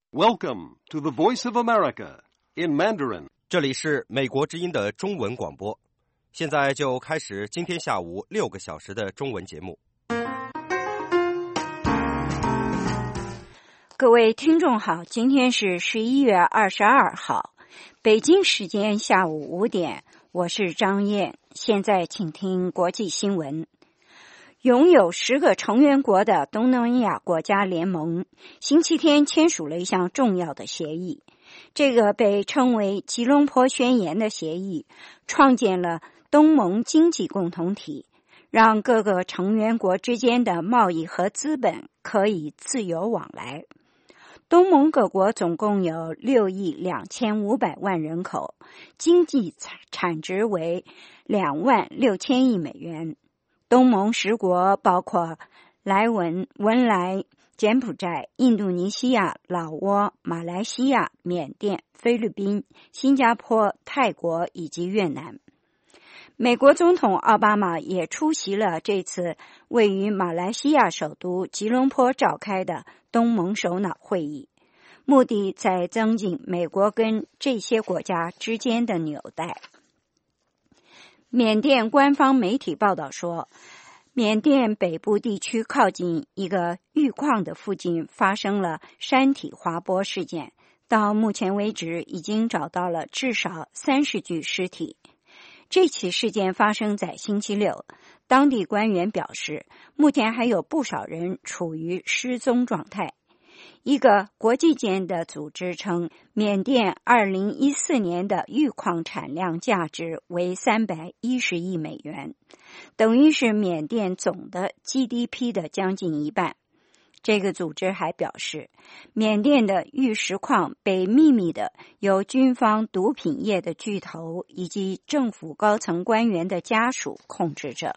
Welcome to the Voice of America in Mandarin. 这里是美国之音的中文广播，现在就开始今天下午6个小时的中文节目。 各位听众好，今天是11月22号，北京时间下午5点，我是张燕，现在请听国际新闻。拥有10个成员国的东南亚国家联盟星期天签署了一项重要的协议，这个被称为吉隆坡宣言的协议创建了东盟经济共同体，让各个成员国之间的贸易和资本可以自由往来。东盟各国总共有6亿2500万人口，经济产值为2万6千亿美元。东盟10国包括莱文、文莱、柬埔寨、印度尼西亚、老挝、马来西亚、缅甸、菲律宾、新加坡、泰国以及越南。美国总统奥巴马也出席了这次位于马来西亚首都吉隆坡召开的东盟首脑会议，目的在增进美国跟这些国家之间的纽带。缅甸官方媒体报道说，缅甸北部地区靠近一个玉矿的附近发生了山体滑坡事件，到目前为止已经找到了至少30具尸体。这起事件发生在星期六，当地官员表示，目前还有不少人处于失踪状态。一个国际间的组织称，缅甸2014年的玉矿产量价值为310亿美元，等于是缅甸总的 GDP 的将近一半。这个组织还表示，缅甸的玉石矿被秘密的由军方毒品业的巨头以及政府高层官员的家属控制着。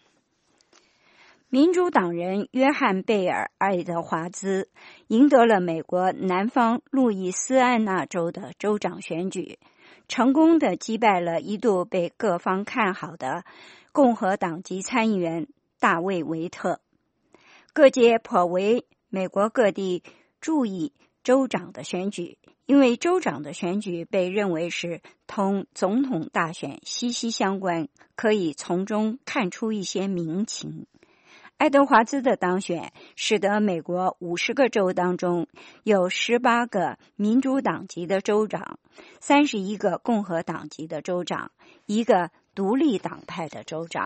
民主党人约翰·贝尔·爱德华兹赢得了美国南方路易斯安那州的州长选举，成功地击败了一度被各方看好的共和党籍参议员大卫·维特。各界颇为美国各地注意州长的选举，因为州长的选举被认为是同总统大选息息相关，可以从中看出一些民情。爱德华兹的当选使得美国50个州当中有18个民主党籍的州长，31个共和党籍的州长，1个独立党派的州长。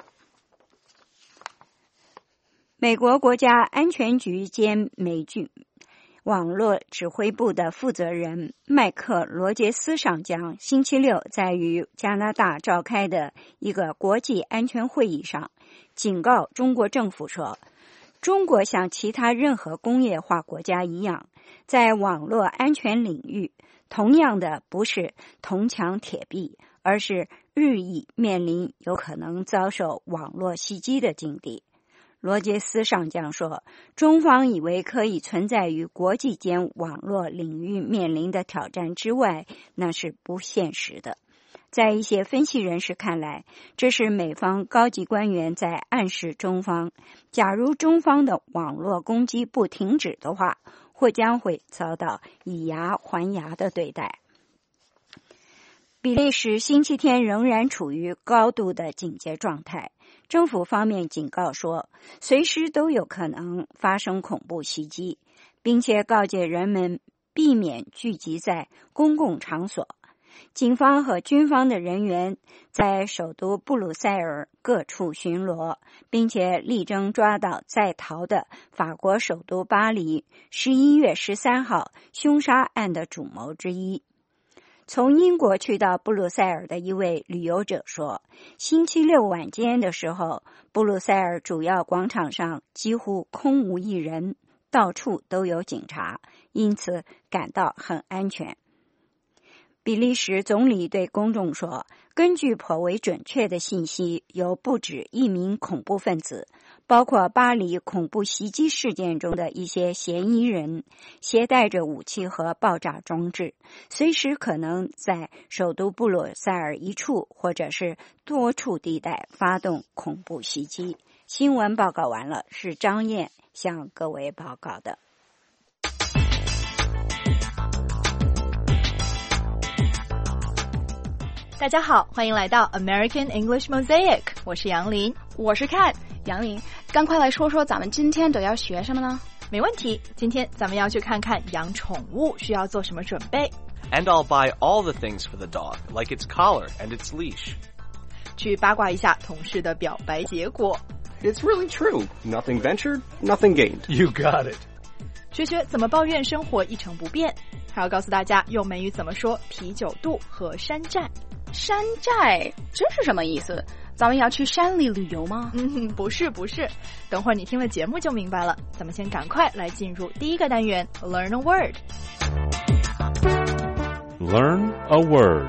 美国国家安全局兼美军网络指挥部的负责人麦克罗杰斯上将星期六在与加拿大召开的一个国际安全会议上警告中国政府说，中国像其他任何工业化国家一样，在网络安全领域同样的不是铜墙铁壁，而是日益面临有可能遭受网络袭击的境地。罗杰斯上将说，中方以为可以存在于国际间网络领域面临的挑战之外，那是不现实的。在一些分析人士看来，这是美方高级官员在暗示中方，假如中方的网络攻击不停止的话，或将会遭到以牙还牙的对待。比利时星期天仍然处于高度的警戒状态，政府方面警告说，随时都有可能发生恐怖袭击，并且告诫人们避免聚集在公共场所。警方和军方的人员在首都布鲁塞尔各处巡逻，并且力争抓到在逃的法国首都巴黎11月13号凶杀案的主谋之一。从英国去到布鲁塞尔的一位旅游者说，星期六晚间的时候，布鲁塞尔主要广场上几乎空无一人，到处都有警察，因此感到很安全。比利时总理对公众说，根据颇为准确的信息，有不止一名恐怖分子，包括巴黎恐怖袭击事件中的一些嫌疑人，携带着武器和爆炸装置，随时可能在首都布鲁塞尔一处或者是多处地带发动恐怖袭击。新闻报告完了，是张燕向各位报告的。 大家好，欢迎来到 American English Mosaic， 我是杨林， 我是 Kat。杨林，赶快来说说咱们今天都要学什么呢？ 没问题，今天咱们要去看看养宠物需要做什么准备。 And I'll buy all the things for the dog, like its collar and its leash. 去八卦一下同事的表白结果。 It's really true. Nothing ventured, nothing gained. You got it. 学怎么抱怨生活一成不变，还要告诉大家用美语怎么说啤酒肚和山寨。 山寨这是什么意思？咱们要去山里旅游吗？ 不是，等会儿你听了节目就明白了。咱们先赶快来进入第一个单元 Learn a Word。 Learn a word.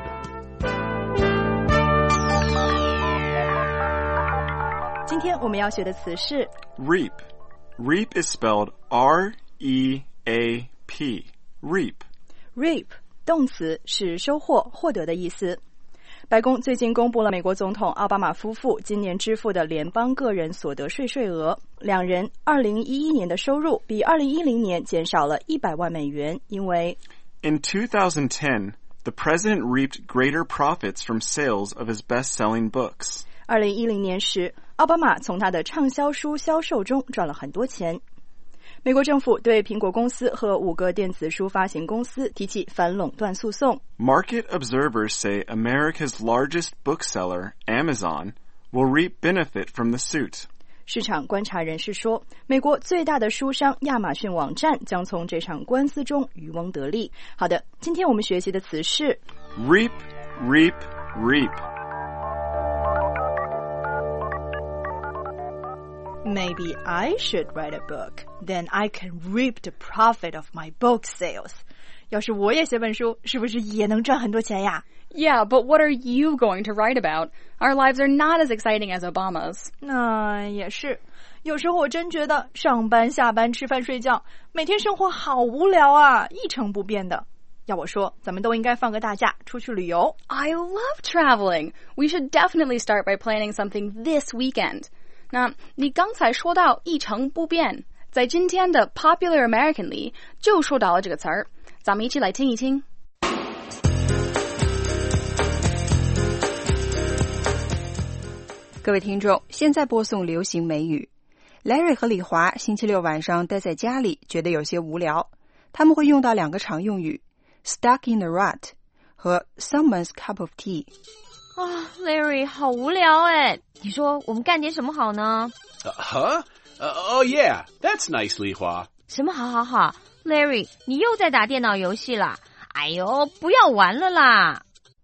今天我们要学的词是 Reap. Reap is spelled R-E-A-P. Reap. Reap 动词是收获、获得的意思。白宫最近公布了美国总统奥巴马夫妇今年支付的联邦个人所得税税额，两人2011年的收入比2010年减少了100万美元，因为 In 2010, the president reaped greater profits from sales of his best-selling books. 2010年时，奥巴马从他的畅销书销售中赚了很多钱。美国政府对苹果公司和5个电子书发行公司提起反垄断诉讼。 Market observers say America's largest bookseller, Amazon, will reap benefit from the suit. 市场观察人士说，美国最大的书商亚马逊网站将从这场官司中渔翁得利。好的，今天我们学习的词是 Reap, reap, reap。Maybe I should write a book, then I can reap the profit of my book sales. 要是我也写本书，是不是也能赚很多钱呀？ Yeah, but what are you going to write about? Our lives are not as exciting as Obama's. 那也是，有时候我真觉得上班、下班、吃饭、睡觉，每天生活好无聊啊，一成不变的。要我说，咱们都应该放个大假，出去旅游。 I love traveling. We should definitely start by planning something this weekend. 那你刚才说到一成不变，在今天的 Popular American 里就说到了这个词儿，咱们一起来听一听。 各位听众，现在播送流行美语。Larry 和李华星期六晚上待在家里，觉得有些无聊，他们会用到两个常用语 stuck in a rut 和 someone's cup of tea。 Larry 好无聊哎，你说我们干点什么好呢 ？Oh yeah, that's nice, 李华。 什么好 Larry 你又在打电脑游戏啦？哎呦，不要玩了啦。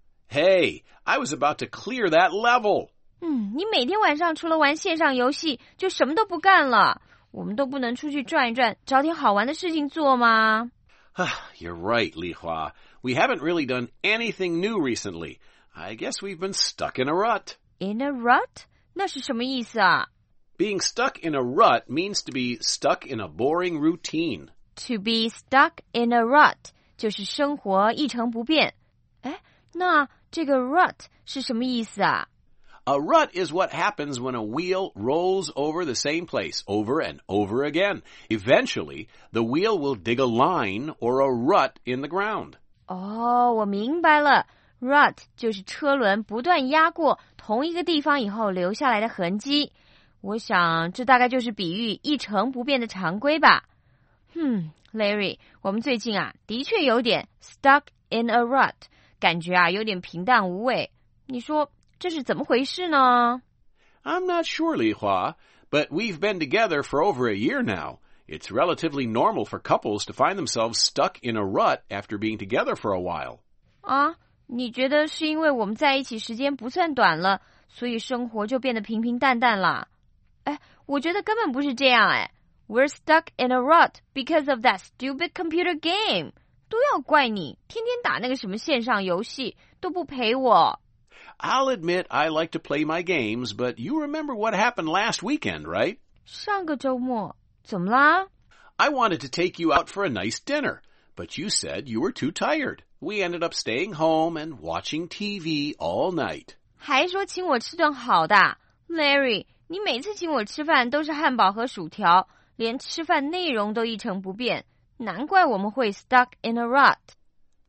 Hey, I was about to clear that level. 你每天晚上除了玩线上游戏就什么都不干了，我们都不能出去转一转，找点好玩的事情做吗？ You're right, 李华。We haven't really done anything new recently.I guess we've been stuck in a rut. In a rut? 那是什么意思啊？ Being stuck in a rut means to be stuck in a boring routine. To be stuck in a rut 就是生活一成不变。那这个 rut 是什么意思啊？ A rut is what happens when a wheel rolls over the same place over and over again. Eventually, the wheel will dig a line or a rut in the ground. 我明白了。Rut 就是车轮不断压过同一个地方以后留下来的痕迹，我想这大概就是比喻一成不变的常规吧。Larry 我们最近的确有点 stuck in a rut， 感觉有点平淡无味，你说这是怎么回事呢？ I'm not sure, 李华 but we've been together for over a year now. It's relatively normal for couples to find themselves stuck in a rut after being together for a while. 你觉得是因为我们在一起时间不算短了，所以生活就变得平平淡淡了？我觉得根本不是这样We're stuck in a rut because of that stupid computer game. 都要怪你，天天打那个什么线上游戏，都不陪我。 I'll admit I like to play my games, but you remember what happened last weekend, right? 上个周末，怎么啦？ I wanted to take you out for a nice dinner, but you said you were too tired.We ended up staying home and watching TV all night. 还说请我吃顿好的 Larry 你每次请我吃饭都是汉堡和薯条，连吃饭内容都一成不变，难怪我们会 stuck in a rut.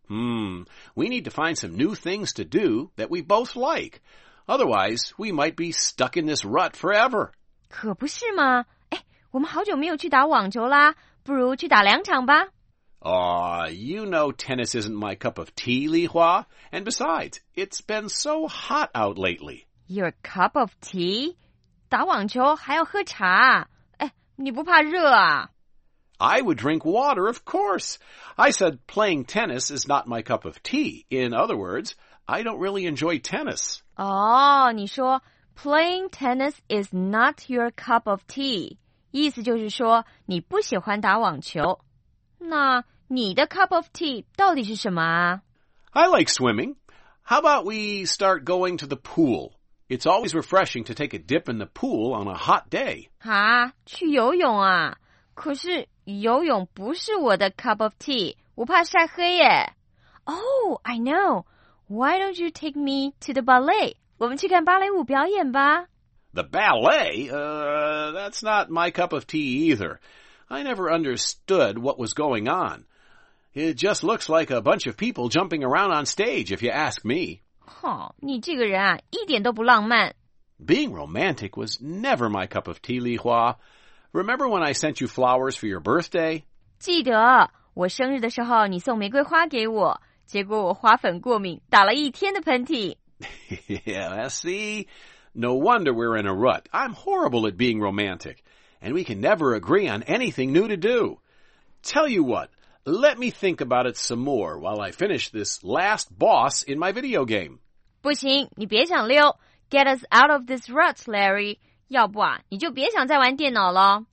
We need to find some new things to do that we both like. Otherwise, we might be stuck in this rut forever. 可不是吗？我们好久没有去打网球啦，不如去打2场吧。 You know tennis isn't my cup of tea, Li Hua. And besides, it's been so hot out lately. Your cup of tea? 打网球还要喝茶？你不怕热啊？ I would drink water, of course. I said playing tennis is not my cup of tea. In other words, I don't really enjoy tennis. 你说 playing tennis is not your cup of tea. 意思就是说你不喜欢打网球。那你的 cup of tea 到底是什么啊？ I like swimming. How about we start going to the pool? It's always refreshing to take a dip in the pool on a hot day. 去游泳啊？可是游泳不是我的 cup of tea. 我怕晒黑耶。Oh, I know. Why don't you take me to the ballet? 我们去看芭蕾舞表演吧。 The ballet? That's not my cup of tea either. I never understood what was going on. It just looks like a bunch of people jumping around on stage, if you ask me. 你这个人啊，一点都不浪漫。 Being romantic was never my cup of tea, Li Hua. Remember when I sent you flowers for your birthday? 记得，我生日的时候你送玫瑰花给我，结果我花粉过敏，打了1天的喷嚏。 Yeah, see? No wonder we're in a rut. I'm horrible at being romantic. And we can never agree on anything new to do. Tell you what, let me think about it some more while I finish this last boss in my video game. 不行，你别想溜。Get us out of this rut, Larry. 要不啊，你就别想再玩电脑了。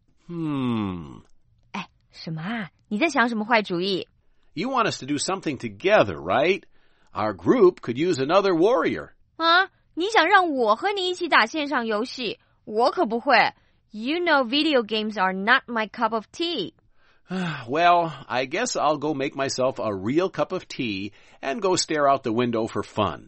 什么啊？你在想什么坏主意？ You want us to do something together, right? Our group could use another warrior. 你想让我和你一起打线上游戏？我可不会。You know video games are not my cup of tea. Well, I guess I'll go make myself a real cup of tea and go stare out the window for fun.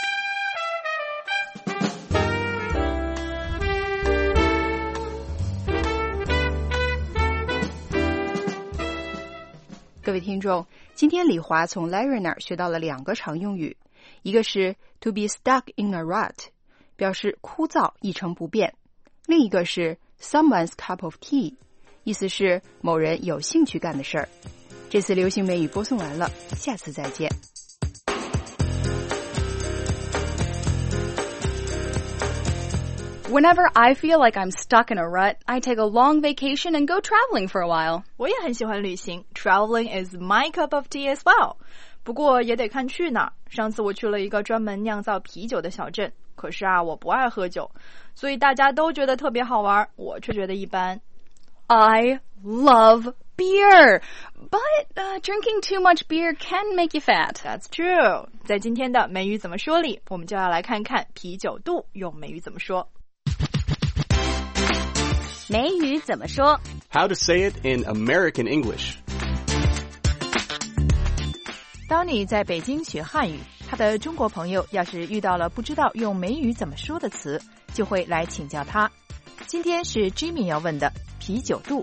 各位听众，今天李华从 Larry 那儿学到了2个常用语，一个是 to be stuck in a rut， 表示枯燥一成不变；另一个是 someone's cup of tea， 意思是某人有兴趣干的事儿。这次流行美语播送完了，下次再见。 Whenever I feel like I'm stuck in a rut, I take a long vacation and go traveling for a while. 我也很喜欢旅行 Traveling is my cup of tea as well. 不过也得看去哪儿。上次我去了一个专门酿造啤酒的小镇，可是啊，我不爱喝酒，所以大家都觉得特别好玩，我却觉得一般。 I love beer, but drinking too much beer can make you fat. That's true. 在今天的美语怎么说里，我们就要来看看啤酒肚用美语怎么说。 美语怎么说 How to say it in American English. 当你在北京学汉语，他的中国朋友要是遇到了不知道用美语怎么说的词，就会来请教他。今天是 Jimmy 要问的啤酒肚。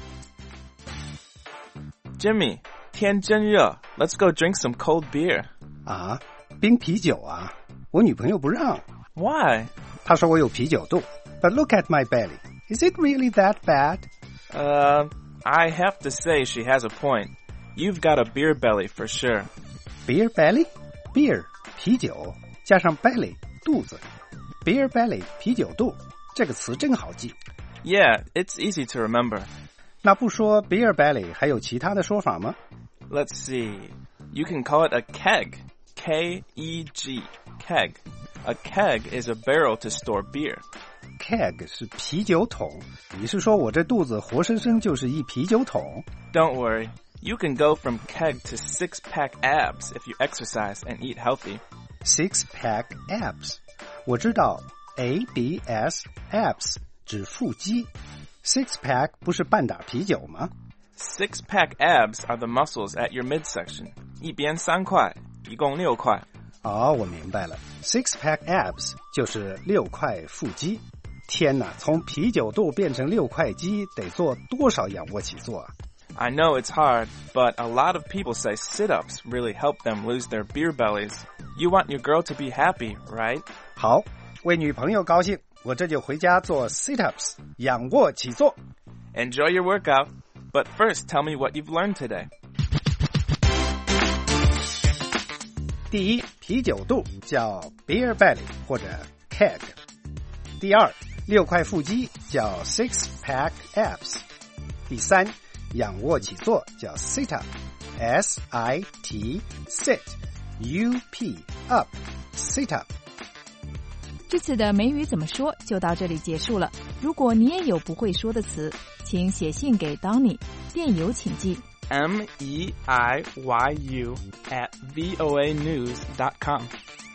Jimmy, 天真热 Let's go drink some cold beer. 啊，冰啤酒啊，我女朋友不让。 Why? 她说我有啤酒肚。But look at my belly. Is it really that bad? I have to say she has a point. You've got a beer belly for sure. Beer belly? Beer, 啤酒，加上 belly, 肚子。Beer belly, 啤酒肚，这个词真好记。 Yeah, it's easy to remember. 那不说 beer belly 还有其他的说法吗？ Let's see. You can call it a keg. K-E-G. Keg. A keg is a barrel to store beer. Keg 是啤酒桶，你是说我这肚子活生生就是一啤酒桶？ Don't worry. You can go from keg to six-pack abs if you exercise and eat healthy. Six-pack abs. 我知道 A-B-S, abs 指腹肌。Six-pack 不是半打啤酒吗？ Six-pack abs are the muscles at your midsection. 一边3块，一共6块。 哦，我明白了。Six-pack abs 就是6块腹肌。天哪，从啤酒肚变成6块肌，得做多少仰卧起坐啊 I know it's hard, but a lot of people say sit-ups really help them lose their beer bellies. You want your girl to be happy, right? 好，为女朋友高兴，我这就回家做 sit-ups， 仰卧起坐。 Enjoy your workout, but first tell me what you've learned today. 第一，啤酒肚叫 beer belly 或者 keg。第二，6块腹肌叫 six-pack abs。第三，仰卧起坐叫 sit up S-I-T sit U-P up sit up。 这次的美语怎么说就到这里结束了。如果你也有不会说的词，请写信给 Donny， 电邮请寄 meiyu@voanews.com。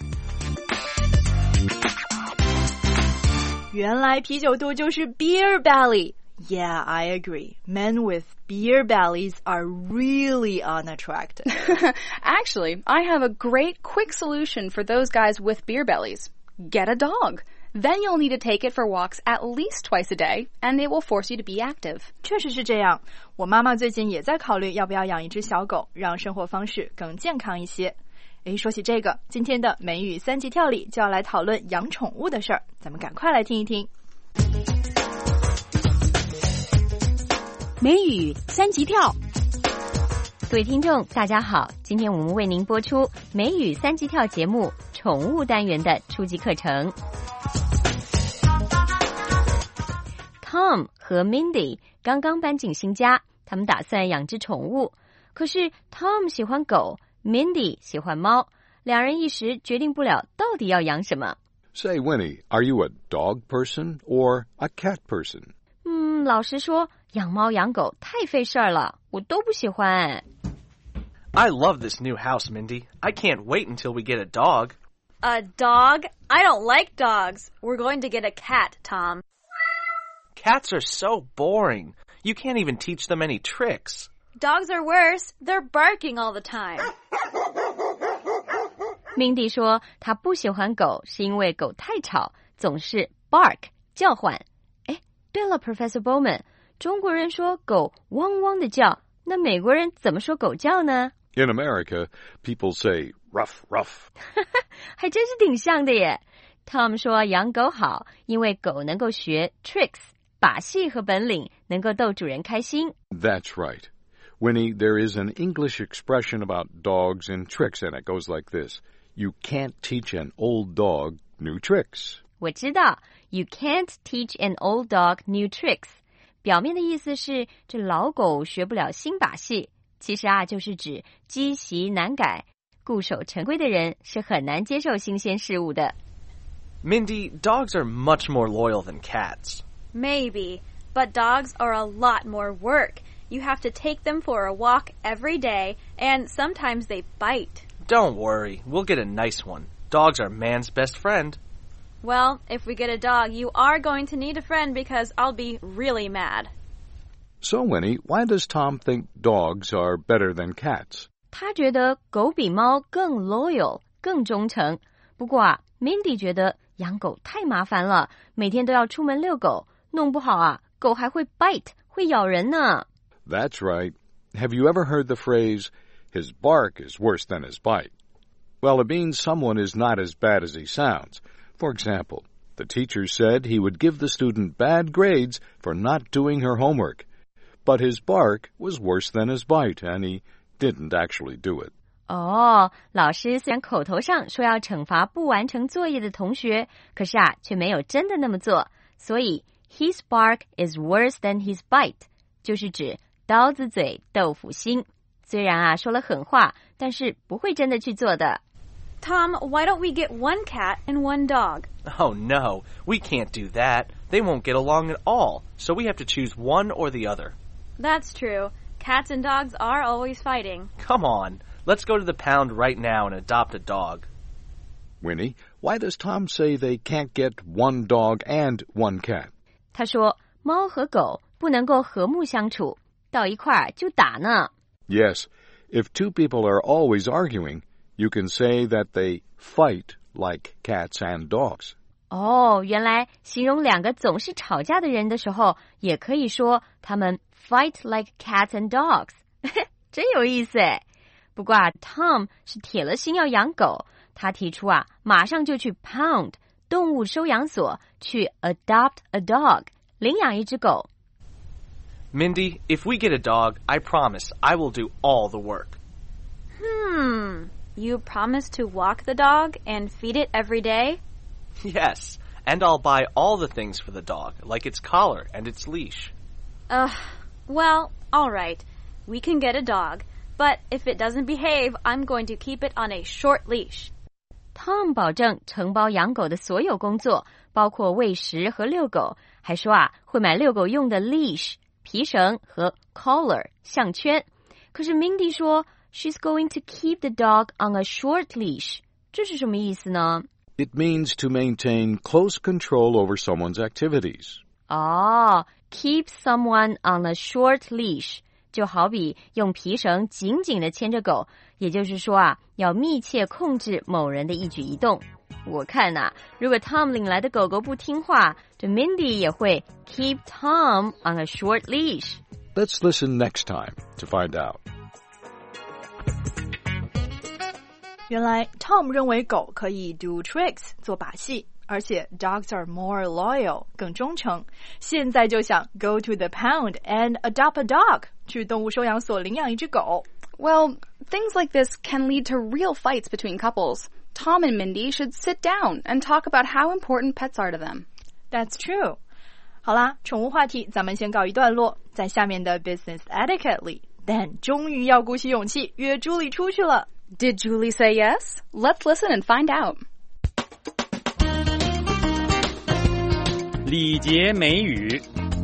原来啤酒肚就是 beer belly. Yeah, I agree. Men with beer bellies are really unattractive. Actually, I have a great quick solution for those guys with beer bellies. Get a dog. Then you'll need to take it for walks at least twice a day, and it will force you to be active. 确实是这样。我妈妈最近也在考虑要不要养一只小狗，让生活方式更健康一些。说起这个，今天的美语3级跳里就要来讨论养宠物的事儿，咱们赶快来听一听。 美语3级跳， 各位听众大家好，今天我们为您播出美语3级跳节目宠物单元的初级课程。Tom 和 Mindy 刚刚搬进新家，他们打算养只宠物，可是 Tom 喜欢狗， Mindy 喜欢猫，两人一时决定不了到底要养什么。 Say, Winnie, are you a dog person or a cat person? 老实说，养猫养狗太费事儿了，我都不喜欢。 I love this new house, Mindy. I can't wait until we get a dog. A dog? I don't like dogs. We're going to get a cat, Tom. Cats are so boring. You can't even teach them any tricks. Dogs are worse. They're barking all the time. Mindy 说她不喜欢狗是因为狗太吵，总是 bark 叫唤。对了 Professor Bowman， 中国人说狗汪汪的叫，那美国人怎么说狗叫呢？ In America, people say ruff, ruff. 还真是挺像的耶。 Tom 说养狗好，因为狗能够学 tricks 把戏和本领，能够逗主人开心。 That's right. Winnie, there is an English expression about dogs and tricks, and it goes like this. You can't teach an old dog new tricks. 我知道 You can't teach an old dog new tricks 表面的意思是这老狗学不了新把戏，其实就是指积习难改，固守成规的人是很难接受新鲜事物的。 Mindy, dogs are much more loyal than cats. Maybe, but dogs are a lot more work. You have to take them for a walk every day, and sometimes they bite. Don't worry, we'll get a nice one. Dogs are man's best friend. Well, if we get a dog, you are going to need a friend because I'll be really mad. So, Winnie, why does Tom think dogs are better than cats? 他觉得狗比猫更 loyal 更忠诚，不过Mindy 觉得养狗太麻烦了，每天都要出门遛狗，弄不好狗还会 bite 会咬人呢。 That's right. Have you ever heard the phrase, his bark is worse than his bite? Well, it means someone is not as bad as he sounds. For example, the teacher said he would give the student bad grades for not doing her homework. But his bark was worse than his bite, and he didn't actually do it. 老师虽然口头上说要惩罚不完成作业的同学，可是却没有真的那么做。所以 his bark is worse than his bite 就是指刀子嘴豆腐心。虽然说了狠话，但是不会真的去做的。 Tom, why don't we get one cat and one dog? Oh, no. We can't do that. They won't get along at all, so we have to choose one or the other. That's true. Cats and dogs are always fighting. Come on. Let's go to the pound right now and adopt a dog. Winnie, why does Tom say they can't get one dog and one cat? 他说猫和狗不能够和睦相处，到一块就打呢。 Yes, if two people are always arguing, you can say that they fight like cats and dogs. 哦，原来形容两个总是吵架的人的时候，也可以说他们 fight like cats and dogs 。真有意思诶。不过Tom 是铁了心要养狗，他提出马上就去 Pound 动物收养所去 adopt a dog 领养一只狗。 Mindy, if we get a dog, I promise I will do all the work. You promise to walk the dog and feed it every day? Yes, and I'll buy all the things for the dog, like its collar and its leash. Well, all right. We can get a dog, but if it doesn't behave, I'm going to keep it on a short leash. Tom 保证承包养狗的所有工作，包括喂食和遛狗，还说会买遛狗用的 leash 皮绳和 collar 项圈。可是 Mindy 说 she's going to keep the dog on a short leash， 这是什么意思呢？ It means to maintain close control over someone's activities. Keep someone on a short leash 就好比用皮绳紧紧地牵着狗，也就是说要密切控制某人的一举一动。我看如果 Tom 领来的狗狗不听话，这 Mindy 也会 keep Tom on a short leash. Let's listen next time to find out. 原来 Tom 认为狗可以 do tricks 做把戏，而且 dogs are more loyal 更忠诚。现在就想 go to the pound and adopt a dog 去动物收养所领养一只狗。 Well, things like this can lead to real fights between couples. Tom and Mindy should sit down and talk about how important pets are to them. That's true. 好啦，宠物话题咱们先告一段落，在下面的 business etiquette 里 Dan 终于要鼓起勇气约朱莉出去了。 Did Julie say yes? Let's listen and find out. 礼节美语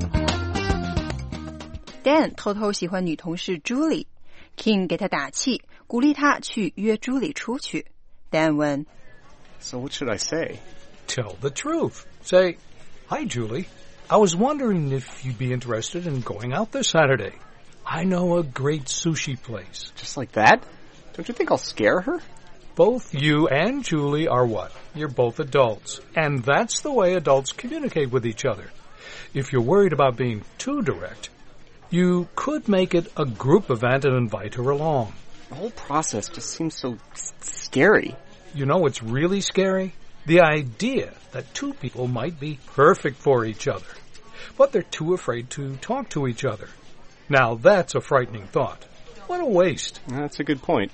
Dan 偷偷喜欢女同事 Julie， King 给他打气，鼓励他去约 Julie 出去。Dan 问 So what should I say? Tell the truth. Say, Hi, Julie. I was wondering if you'd be interested in going out this Saturday. I know a great sushi place. Just like that? Don't you think I'll scare her? Both you and Julie are what? You're both adults. And that's the way adults communicate with each other. If you're worried about being too direct, you could make it a group event and invite her along. The whole process just seems so scary. You know what's really scary? The idea that two people might be perfect for each other, but they're too afraid to talk to each other. Now that's a frightening thought. What a waste. That's a good point.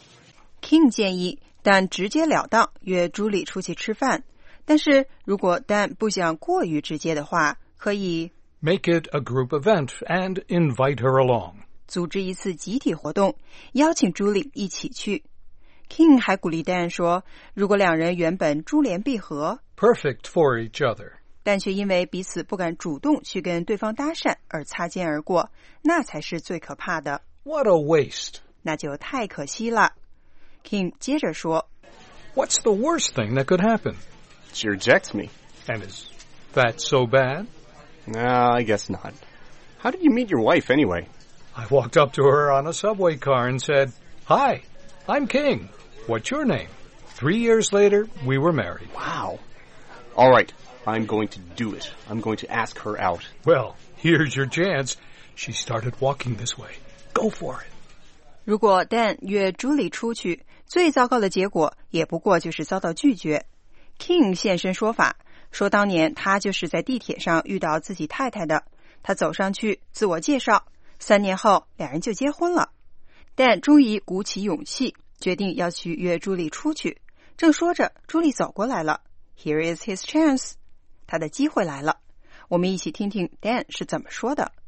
King 建议 Dan 直截了当约朱莉出去吃饭，但是如果 Dan 不想过于直接的话，可以 Make it a group event and invite her along. 组织一次集体活动，邀请朱莉一起去。King 还鼓励 Dan 说，如果两人原本珠联璧合 Perfect for each other. 但却因为彼此不敢主动去跟对方搭讪而擦肩而过，那才是最可怕的。 What a waste. 那就太可惜了。King 接着说 What's the worst thing that could happen? She rejects me. And is that so bad? No, I guess not. How did you meet your wife anyway? I walked up to her on a subway car and said, Hi, I'm King. What's your name? 3 years later, we were married. Wow. All right, I'm going to do it. I'm going to ask her out. Well, here's your chance. She started walking this way. Go for it. 如果 Dan 约朱莉出去，最糟糕的结果也不过就是遭到拒绝。King 现身说法，说当年他就是在地铁上遇到自己太太的，他走上去自我介绍，3年后两人就结婚了。Dan 终于鼓起勇气，决定要去约朱莉出去。正说着，朱莉走过来了。Here is his chance. 他的机会来了。我们一起听听 Dan 是怎么说的。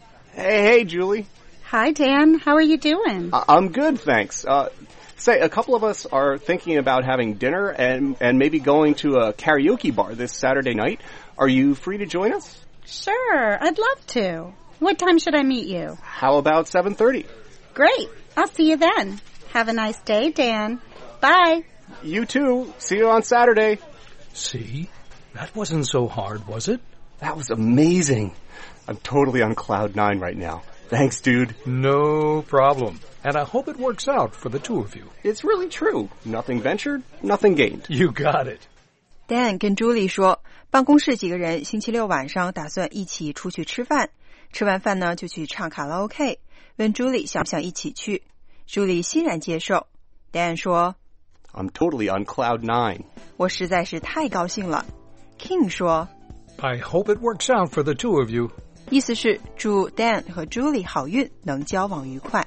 Hey, Julie. Hi, Dan. How are you doing? I'm good, thanks. Say, a couple of us are thinking about having dinner and maybe going to a karaoke bar this Saturday night. Are you free to join us? Sure, I'd love to. What time should I meet you? How about 7:30? Great. I'll see you then. Have a nice day, Dan. Bye. You too. See you on Saturday. See? That wasn't so hard, was it? That was amazing. I'm totally on cloud 9 right now. Thanks, dude. No problem. And I hope it works out for the two of you. It's really true. Nothing ventured, nothing gained. You got it. Dan 跟 Julie 说，办公室几个人星期六晚上打算一起出去吃饭，吃完饭呢就去唱卡拉 OK， 问 Julie 想不想一起去。Julie 欣然接受。Dan 说 I'm totally on cloud 9. 我实在是太高兴了。King 说 I hope it works out for the two of you. 意思是祝 Dan 和 Julie 好运，能交往愉快。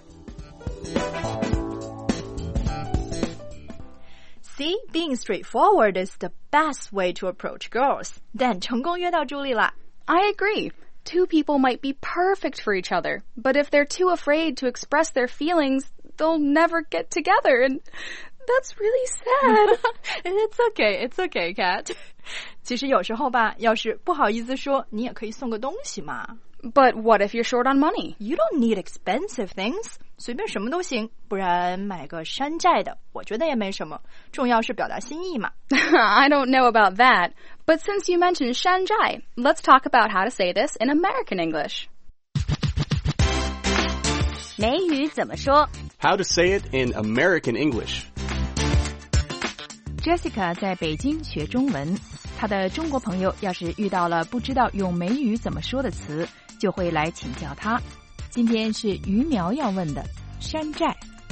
See, being straightforward is the best way to approach girls. Dan 成功约到 Julie 了。 I agree. Two people might be perfect for each other, but if they're too afraid to express their feelings, they'll never get together, and that's really sad. It's okay, Kat. 其实有时候吧，要是不好意思说，你也可以送个东西嘛。 But what if you're short on money? You don't need expensive things. 随便什么都行，不然买个山寨的，我觉得也没什么。重要是表达心意嘛。 I don't know about that, but since you mentioned 山寨, let's talk about how to say this in American English. 美语怎么说 How to say it in American English. Jessica 在北京学中文，她的中国朋友要是遇到了不知道用美语怎么说的词，就会来请教她。今天是于苗要问的山寨。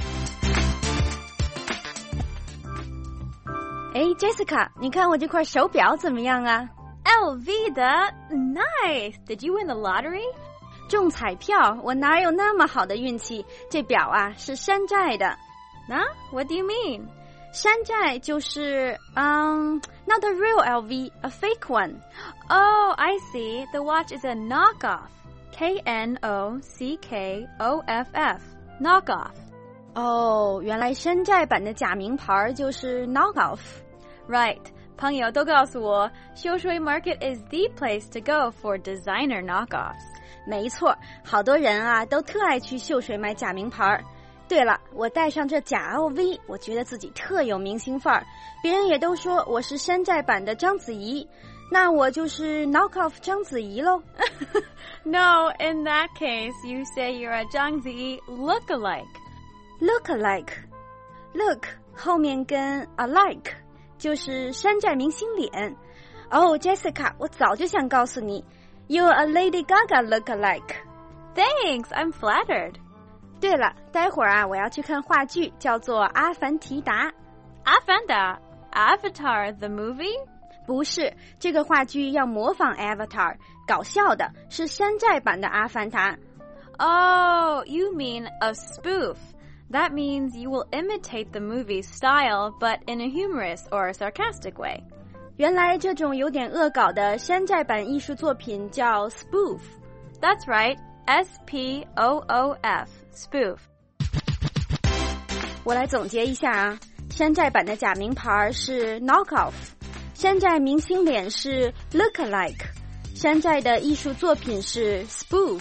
Jessica， 你看我这块手表怎么样啊 ？LV 的 ，Nice. Did you win the lottery? 中彩票，我哪有那么好的运气？这表啊是山寨的。 What do you mean? 山寨就是not a real LV, a fake one. Oh, I see. The watch is a knockoff. K-N-O-C-K-O-F-F. Knockoff. 哦，原来山寨版的假名牌就是 knockoff. Right. 朋友都告诉我，秀水 Market is the place to go for designer knockoffs. 没错，好多人啊都特爱去秀水买假名牌。对了，我戴上这假 LV， 我觉得自己特有明星范儿，别人也都说我是山寨版的章子怡，那我就是 knockoff 章子怡咯。 No, in that case, you say you're a 章子怡 look-alike. Look-alike. Look 后面跟 alike 就是山寨明星脸。Jessica, 我早就想告诉你 You're a Lady Gaga look-alike. Thanks, I'm flattered. 对了，待会儿啊，我要去看话剧，叫做《阿凡提达》。 阿凡达 Avatar the movie？ 不是，这个话剧要模仿 Avatar， 搞笑的，是山寨版的阿凡达。 Oh, you mean a spoof. That means you will imitate the movie's style, but in a humorous or sarcastic way. 原来这种有点恶搞的山寨版艺术作品叫 spoof. That's right, S-P-O-O-F, spoof. 我来总结一下啊，山寨版的假名牌是 knockoff， 山寨明星脸是 look-alike， 山寨的艺术作品是 spoof。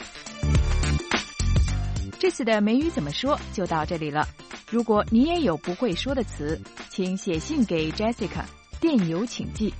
这次的美语怎么说就到这里了。如果你也有不会说的词，请写信给 Jessica， 电邮请寄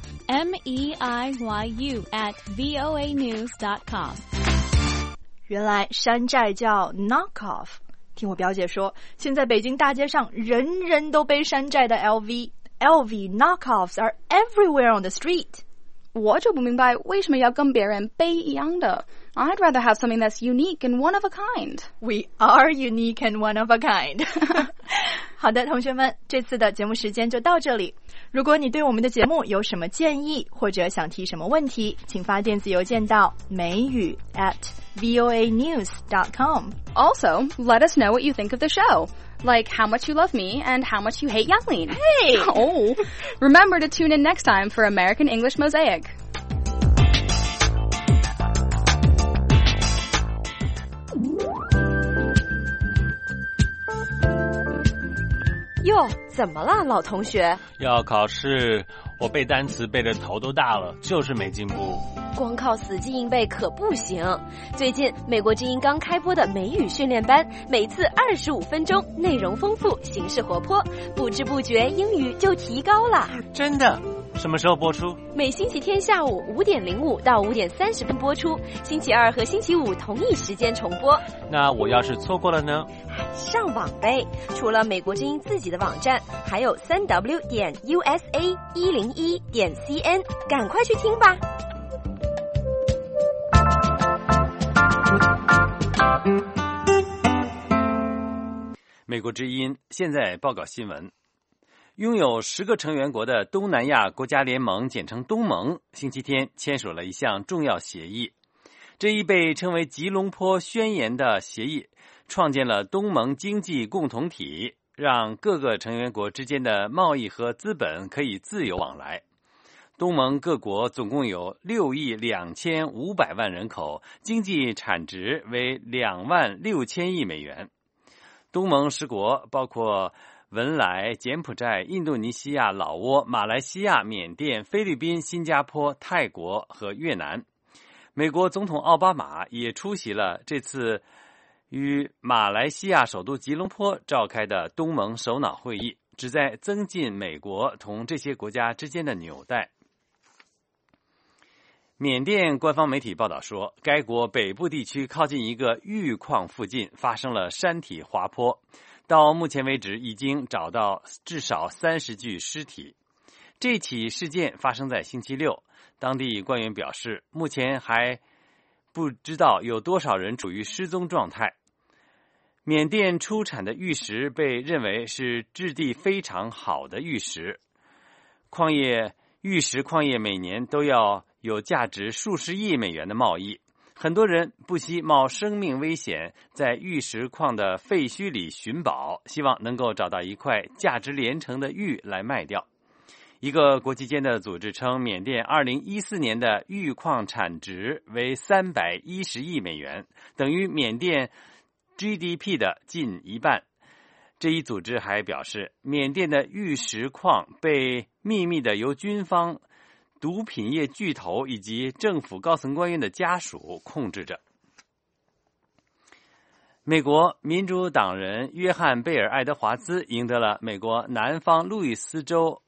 meiyu@voanews.com。 原来山寨叫 knockoff。听我表姐说，现在北京大街上人人都背山寨的 LV knockoffs are everywhere on the street。 我就不明白为什么要跟别人背一样的。I'd rather have something that's unique and one of a kind. We are unique and one of a kind. 好的，同学们，这次的节目时间就到这里。如果你对我们的节目有什么建议，或者想提什么问题，请发电子邮件到美语@voanews.com. Also, let us know what you think of the show. Like how much you love me and how much you hate Yang-Lin. Hey! Oh, remember to tune in next time for American English Mosaic. 哟，怎么了，老同学？ 要考试，我背单词背得头都大了，就是没进步。 光靠死记硬背可不行。最近美国之音刚开播的美语训练班，每次25分钟，内容丰富，形式活泼，不知不觉英语就提高了。 真的？ 什么时候播出？ 每星期天下午5点05到5点30分播出，星期二和星期五同一时间重播。 那我要是错过了呢？ 上网呗！除了美国之音自己的网站，还有3w.usa101.cn， 赶快去听吧！ 美国之音现在报告新闻。拥有10个成员国的东南亚国家联盟，简称东盟，星期天签署了一项重要协议。这一被称为吉隆坡宣言的协议，创建了东盟经济共同体，让各个成员国之间的贸易和资本可以自由往来。东盟各国总共有6亿2500万人口，经济产值为2万6千亿美元。东盟10国包括文莱、柬埔寨、印度尼西亚、老挝、马来西亚、缅甸、菲律宾、新加坡、泰国和越南。美国总统奥巴马也出席了这次于马来西亚首都吉隆坡召开的东盟首脑会议，旨在增进美国同这些国家之间的纽带。缅甸官方媒体报道说，该国北部地区靠近一个玉矿附近发生了山体滑坡，到目前为止已经找到至少30具尸体。这起事件发生在星期六，当地官员表示，目前还不知道有多少人处于失踪状态。缅甸出产的玉石被认为是质地非常好的玉石，玉石矿业每年都要有价值数十亿美元的贸易，很多人不惜冒生命危险在玉石矿的废墟里寻宝，希望能够找到一块价值连城的玉来卖掉。一个国际间的组织称，缅甸2014年的玉矿产值为310亿美元，等于缅甸 GDP 的近一半。这一组织还表示，缅甸的玉石矿被秘密的由军方、毒品业巨头以及政府高层官员的家属控制着。美国民主党人约翰·贝尔·爱德华兹赢得了美国南方路易斯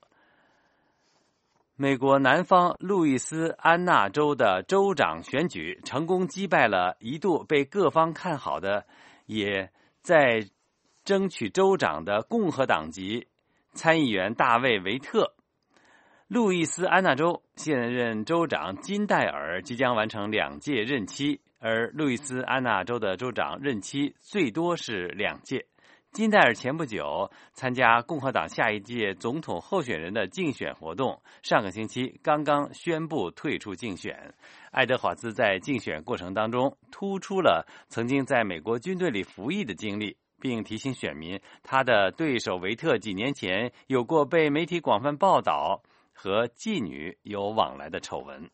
安那州的州长选举，成功击败了一度被各方看好的也在争取州长的共和党籍参议员大卫·维特。路易斯安那州现任州长金戴尔即将完成2届任期，而路易斯安那州的州长任期最多是2届。金戴尔前不久参加共和党下一届总统候选人的竞选活动，上个星期刚刚宣布退出竞选。爱德华兹在竞选过程当中突出了曾经在美国军队里服役的经历，并提醒选民，他的对手维特几年前有过被媒体广泛报道和妓女有往来的丑闻。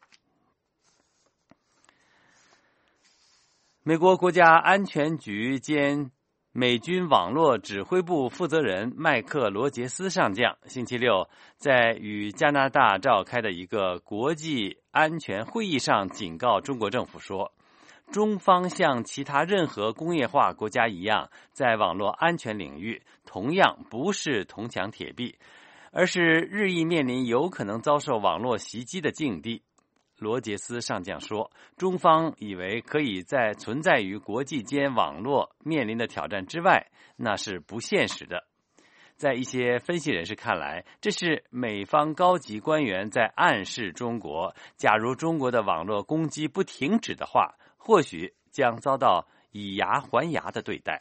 美国国家安全局兼美军网络指挥部负责人麦克罗杰斯上将星期六在与加拿大召开的一个国际安全会议上警告中国政府说，中方像其他任何工业化国家一样，在网络安全领域同样不是铜墙铁壁，而是日益面临有可能遭受网络袭击的境地。罗杰斯上将说，中方以为可以在存在于国际间网络面临的挑战之外，那是不现实的。在一些分析人士看来，这是美方高级官员在暗示中国，假如中国的网络攻击不停止的话，或许将遭到以牙还牙的对待。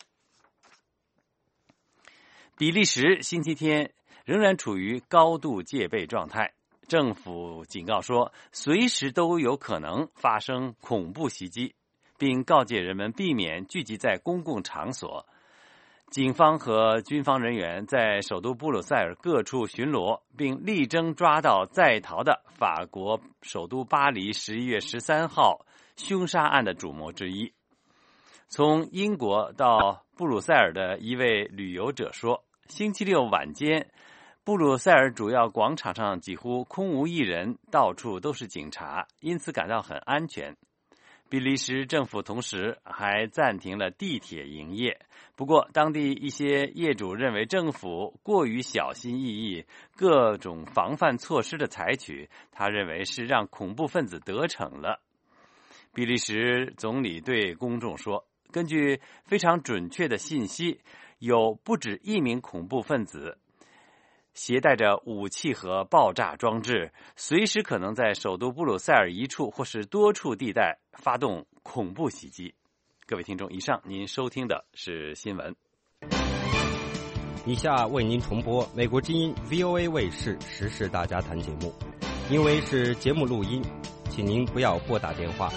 比利时星期天仍然处于高度戒备状态，政府警告说，随时都有可能发生恐怖袭击，并告诫人们避免聚集在公共场所。警方和军方人员在首都布鲁塞尔各处巡逻，并力争抓到在逃的法国首都巴黎11月13号凶杀案的主谋之一。从英国到布鲁塞尔的一位旅游者说，星期六晚间布鲁塞尔主要广场上几乎空无一人，到处都是警察，因此感到很安全。 比利时政府同时还暂停了地铁营业。不过，当地一些业主认为政府过于小心翼翼，各种防范措施的采取，他认为是让恐怖分子得逞了。比利时总理对公众说，根据非常准确的信息，有不止一名恐怖分子携带着武器和爆炸装置，随时可能在首都布鲁塞尔一处或是多处地带发动恐怖袭击。各位听众，以上您收听的是新闻。 以下为您重播美国之音 VOA 卫视时事大家谈节目，因为是节目录音，请您不要拨打电话。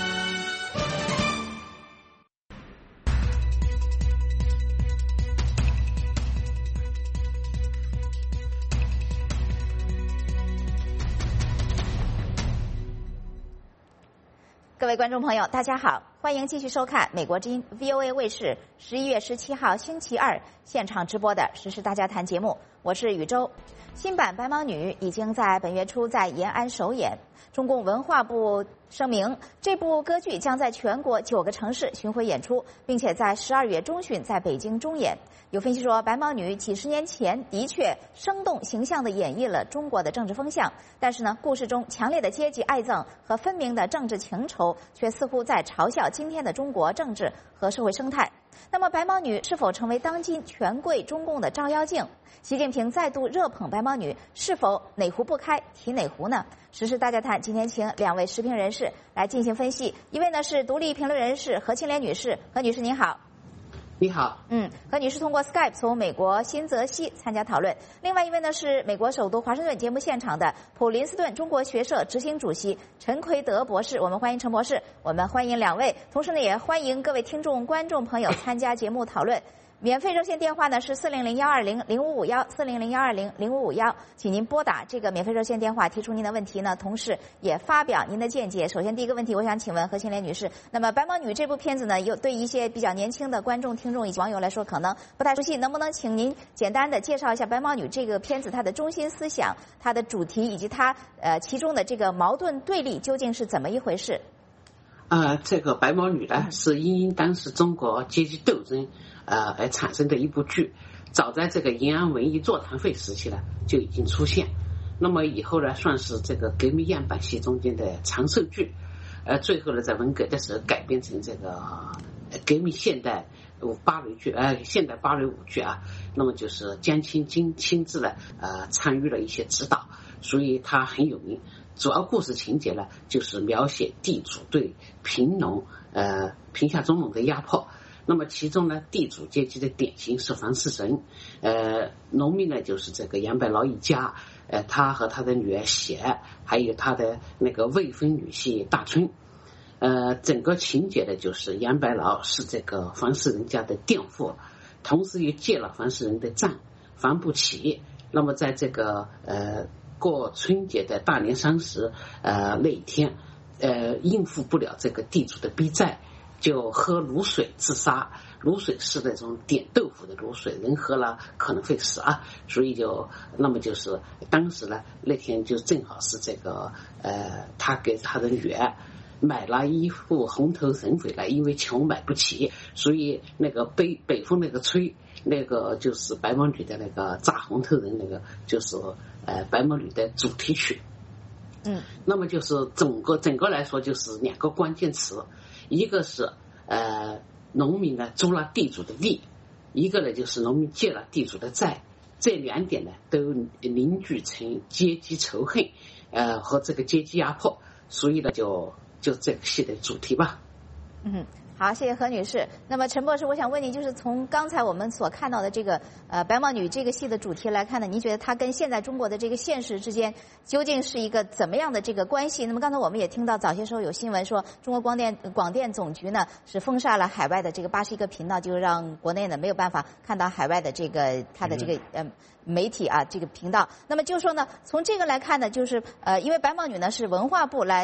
各位观众朋友，大家好，欢迎继续收看美国之音 VOA 卫视11月17号星期二现场直播的时事大家谈节目，我是宇宙。新版《白毛女》已经在本月初在延安首演，中共文化部声明，这部歌剧将在全国9个城市巡回演出，并且在12月中旬在北京中演。有分析说，白毛女几十年前的确生动形象地演绎了中国的政治风向，但是呢，故事中强烈的阶级爱憎和分明的政治情仇，却似乎在嘲笑今天的中国政治和社会生态。那么，白毛女是否成为当今权贵中共的照妖镜？习近平再度热捧白毛女，是否哪壶不开提哪壶呢？时事大家谈今天请2位时评人士来进行分析，一位呢是独立评论人士何庆莲女士，何女士您好。 你好， 何女士通过 Skype 从美国新泽西参加讨论。另外一位呢是美国首都华盛顿节目现场的普林斯顿中国学社执行主席陈奎德博士，我们欢迎陈博士，我们欢迎2位，同时呢也欢迎各位听众观众朋友参加节目讨论。免费热线电话呢是400-120-0551，400-120-0551，请您拨打这个免费热线电话提出您的问题呢，同时也发表您的见解。首先第一个问题，我想请问何庆莲女士，那么《白毛女》这部片子呢，有对一些比较年轻的观众、听众以及网友来说可能不太熟悉，能不能请您简单的介绍一下《白毛女》这个片子它的中心思想、它的主题以及它其中的这个矛盾对立究竟是怎么一回事？ 这个《白毛女》呢是因当时中国阶级斗争而产生的一部剧，早在这个延安文艺座谈会时期呢就已经出现，那么以后呢算是这个革命样板戏中间的长寿剧，最后呢在文革的时候改编成这个革命现代芭蕾剧，现代芭蕾舞剧啊，那么就是江青亲自呢参与了一些指导，所以他很有名。主要故事情节呢就是描写地主对贫下中农的压迫。那么其中呢，地主阶级的典型是房世神，农民呢就是这个杨白劳一家，他和他的女儿喜，还有他的那个未婚女婿大春。整个情节呢就是杨白劳是这个房世人家的佃户，同时又借了房世人的账，还不起。那么在这个过春节的大年30那一天，应付不了这个地主的逼债，就喝卤水自杀。卤水是那种点豆腐的卤水，人喝了可能会死啊，所以那么就是当时呢，那天就正好是这个他给他的女儿买了一副红头人回来，因为穷买不起，所以那个北风那个吹，那个就是白毛女的那个扎红头人，那个就是白毛女的主题曲。那么就是整个来说就是2个关键词，一个是农民呢租了地主的地，一个呢就是农民借了地主的债，这2点呢都凝聚成阶级仇恨和这个阶级压迫，所以呢就这个戏的主题吧。 好，谢谢何女士。那么陈博士，我想问您，就是从刚才我们所看到的这个白毛女这个戏的主题来看呢，您觉得它跟现在中国的这个现实之间究竟是一个怎么样的这个关系？那么刚才我们也听到早些时候有新闻说，中国广电总局呢是封杀了海外的这个81个频道，就让国内呢没有办法看到海外的这个它的这个媒体这个频道。那么就是说呢，从这个来看呢，就是因为白毛女呢是文化部来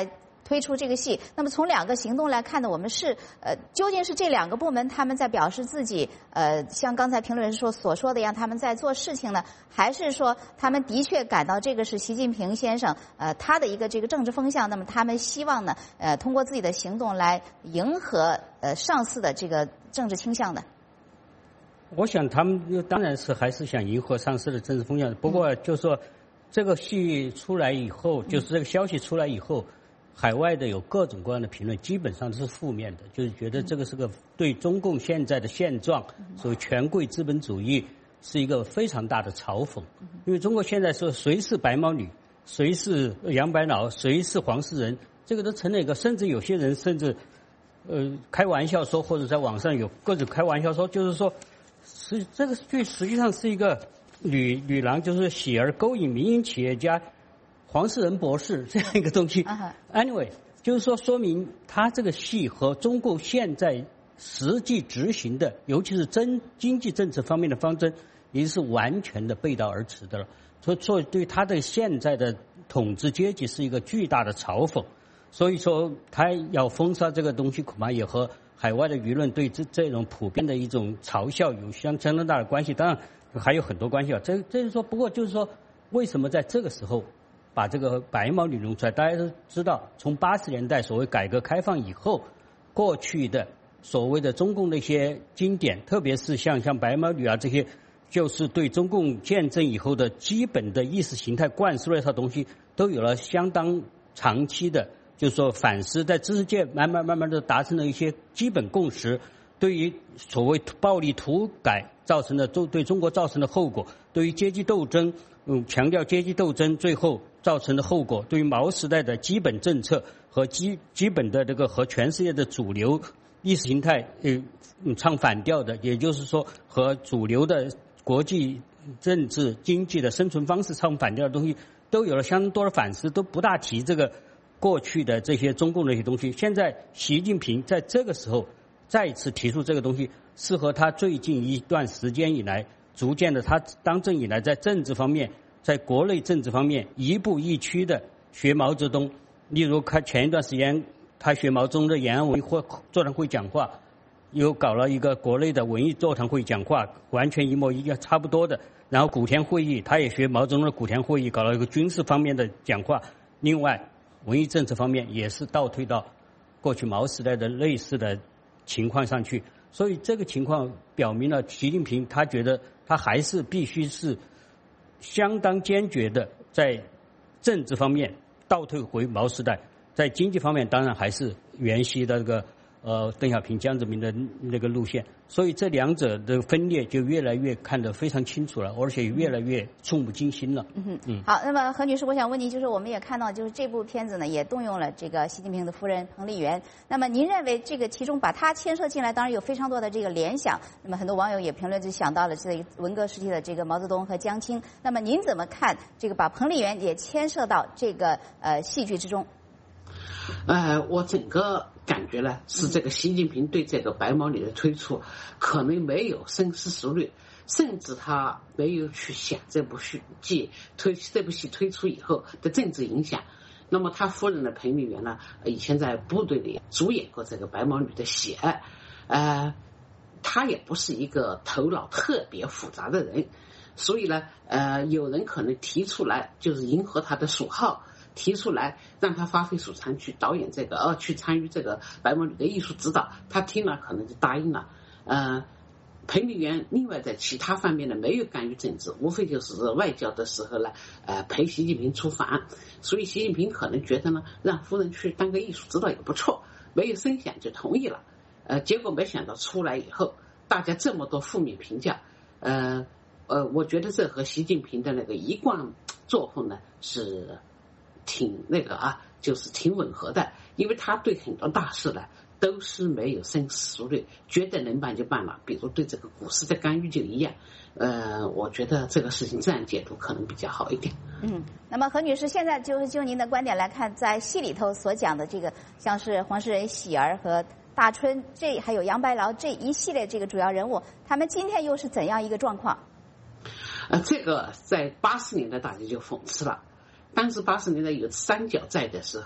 推出这个戏。那么从两个行动来看呢，我们是究竟是这两个部门他们在表示自己像刚才评论人所说的一样，他们在做事情呢，还是说他们的确感到这个是习近平先生他的一个这个政治风向，那么他们希望呢通过自己的行动来迎合上司的这个政治倾向的？ 我想他们当然是还是想迎合上司的政治风向，不过就是说这个戏出来以后，就是这个消息出来以后，海外的有各种各样的评论，基本上都是负面的，就是觉得这个是个对中共现在的现状，所谓权贵资本主义是一个非常大的嘲讽。因为中国现在说谁是白毛女，谁是杨白劳，谁是黄世仁，这个都成了一个，甚至有些人甚至开玩笑说，或者在网上有各种开玩笑说，就是说这个剧实际上是一个女郎，就是喜儿勾引民营企业家黄世仁博士这样一个东西。Anyway， 就是说明他这个戏和中共现在实际执行的，尤其是经济政策方面的方针，已经是完全的背道而驰的了。所以对他的现在的统治阶级是一个巨大的嘲讽。所以说他要封杀这个东西，恐怕也和海外的舆论对这种普遍的一种嘲笑有相当大的关系。当然还有很多关系啊。这是说，不过就是说，为什么在这个时候把这个白毛女弄出来？大家都知道，从80年代所谓改革开放以后，过去的所谓的中共的一些经典，特别是像白毛女啊这些，就是对中共建政以后的基本的意识形态灌输的一套东西，都有了相当长期的，就是说反思，在知识界慢慢的达成了一些基本共识。对于所谓暴力土改造成的对中国造成的后果，对于阶级斗争，强调阶级斗争最后造成的后果，对于毛时代的基本政策和基本的这个和全世界的主流意识形态唱反调的，也就是说和主流的国际政治经济的生存方式唱反调的东西，都有了相当多的反思，都不大提这个过去的这些中共的一些东西。现在习近平在这个时候再次提出这个东西，是和他最近一段时间以来逐渐的他当政以来在政治方面，在国内政治方面一步一趋的学毛泽东。例如前一段时间他学毛泽东的延安文艺座谈会讲话，又搞了一个国内的文艺座谈会讲话，完全一模一样差不多的。然后古田会议他也学毛泽东的古田会议，搞了一个军事方面的讲话。另外文艺政策方面也是倒退到过去毛时代的类似的情况上去。所以这个情况表明了习近平他觉得他还是必须是相当坚决的在政治方面倒退回毛时代，在经济方面当然还是原西的这个邓小平江泽民的那个路线。所以这两者的分裂就越来越看得非常清楚了，而且越来越触目惊心了。 好，那么何女士，我想问您，就是我们也看到，就是这部片子呢也动用了这个习近平的夫人彭丽媛。那么您认为这个其中把她牵涉进来，当然有非常多的这个联想。那么很多网友也评论就想到了这文革时期的这个毛泽东和江青。那么您怎么看这个把彭丽媛也牵涉到这个戏剧之中？ 我整个感觉呢是这个习近平对这个白毛女的推出可能没有深思熟虑，甚至他没有去想这部戏推出以后的政治影响。那么他夫人的彭丽媛呢，以前在部队里主演过这个白毛女的戏，他也不是一个头脑特别复杂的人，所以呢有人可能提出来就是迎合他的属好，提出来让他发挥所长去导演这个去参与这个白毛女的艺术指导，他听了可能就答应了。彭丽媛另外在其他方面呢没有干预政治，无非就是外交的时候呢陪习近平出访，所以习近平可能觉得呢让夫人去当个艺术指导也不错，没有深想就同意了。结果没想到出来以后大家这么多负面评价，我觉得这和习近平的那个一贯作风呢是挺就是挺吻合的。因为他对很多大事呢都是没有深思熟虑，觉得能办就办了，比如对这个股市的干预就一样。我觉得这个事情这样解读可能比较好一点。 那么何女士，现在就您的观点来看，在戏里头所讲的这个像是黄世仁、喜儿和大春还有杨白劳这一系列这个主要人物，他们今天又是怎样一个状况？ 这个在80年代大家就讽刺了，当时80年代有三角债的时候呢，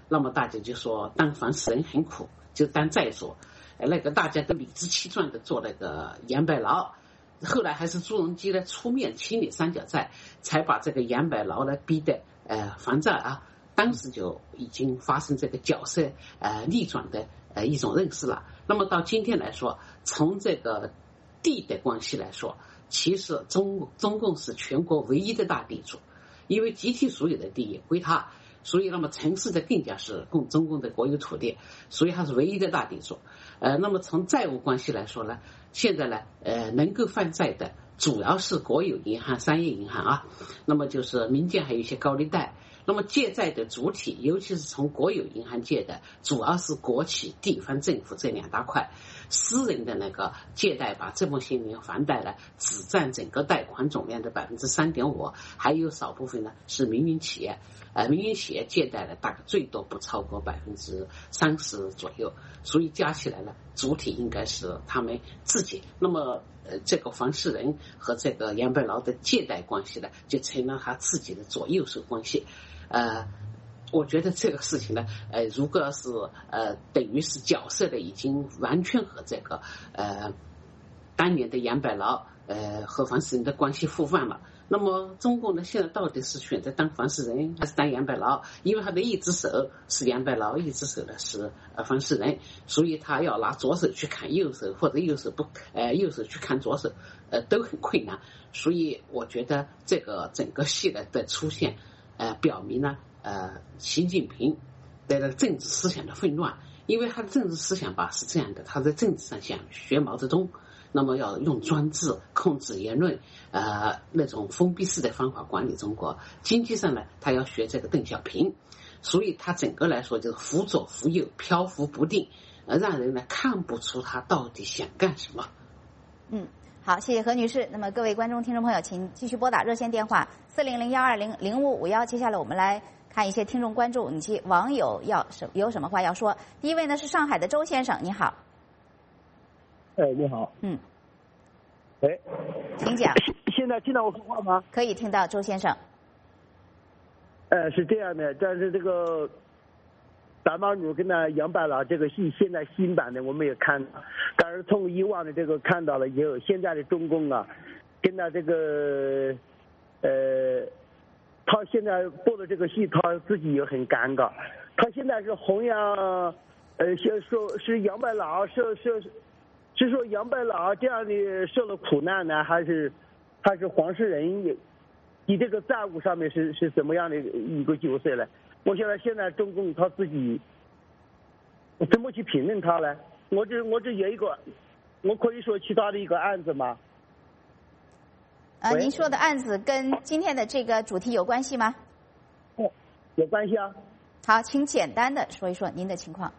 那么大家就说当房事人很苦，就当债主。那个大家都理直气壮的做那个杨白劳，后来还是朱镕基呢出面清理三角债，才把这个杨白劳呢逼得还债啊。当时就已经发生这个角色逆转的一种认识了。那么到今天来说，从这个地的关系来说，其实中共是全国唯一的大地主，因为集体所有的地也归他，所以那么城市的更加是中共的国有土地，所以他是唯一的大地主。那么从债务关系来说呢，现在呢能够还债的主要是国有银行、商业银行啊，那么就是民间还有一些高利贷。那么借债的主体，尤其是从国有银行借的，主要是国企、地方政府这两大块。私人的那个借贷吧，这么些年还贷呢，只占整个贷款总量的 3.5%， 还有少部分呢是民营企业。民营企业借贷呢，大概最多不超过30%左右，所以加起来呢，主体应该是他们自己。那么这个房事人和这个杨白劳的借贷关系呢，就成了他自己的左右手关系。我觉得这个事情呢，如果是等于是角色的已经完全和这个当年的杨白劳和房事人的关系互换了。那么中共呢，现在到底是选择当房事人还是当杨白劳？因为他的一只手是杨白劳，一只手呢是房事人，所以他要拿左手去看右手，或者右手去看左手，都很困难。所以我觉得这个整个戏的出现，表明呢，习近平的政治思想的混乱，因为他的政治思想吧是这样的，他在政治上想学毛泽东。那么要用专制控制言论，那种封闭式的方法管理中国。经济上呢，他要学这个邓小平，所以他整个来说就是忽左忽右，漂浮不定，让人呢看不出他到底想干什么。 好，谢谢何女士。那么各位观众、听众朋友，请继续拨打热线电话400-120-0551。接下来我们来看一些听众关注以及网友有什么话要说。第一位呢是上海的周先生，你好。 你好。 请讲。 现在听到我说话吗？ 可以听到，周先生。 是这样的，但是这个白马女跟那杨白劳这个戏，现在新版的我们也看了，但是从以往的这个看到了以后，现在的中共啊，跟他这个他现在播的这个戏，他自己也很尴尬。他现在是弘扬说是杨白劳是说杨白劳这样的受了苦难呢，还是黄世仁以这个债务上面是怎么样的一个角色呢？我觉得现在中共他自己怎么去评论他呢？我这有一个，我可以说其他的一个案子吗？ 您说的案子跟今天的这个主题有关系吗？ 有关系啊。 好，请简单的说一说您的情况。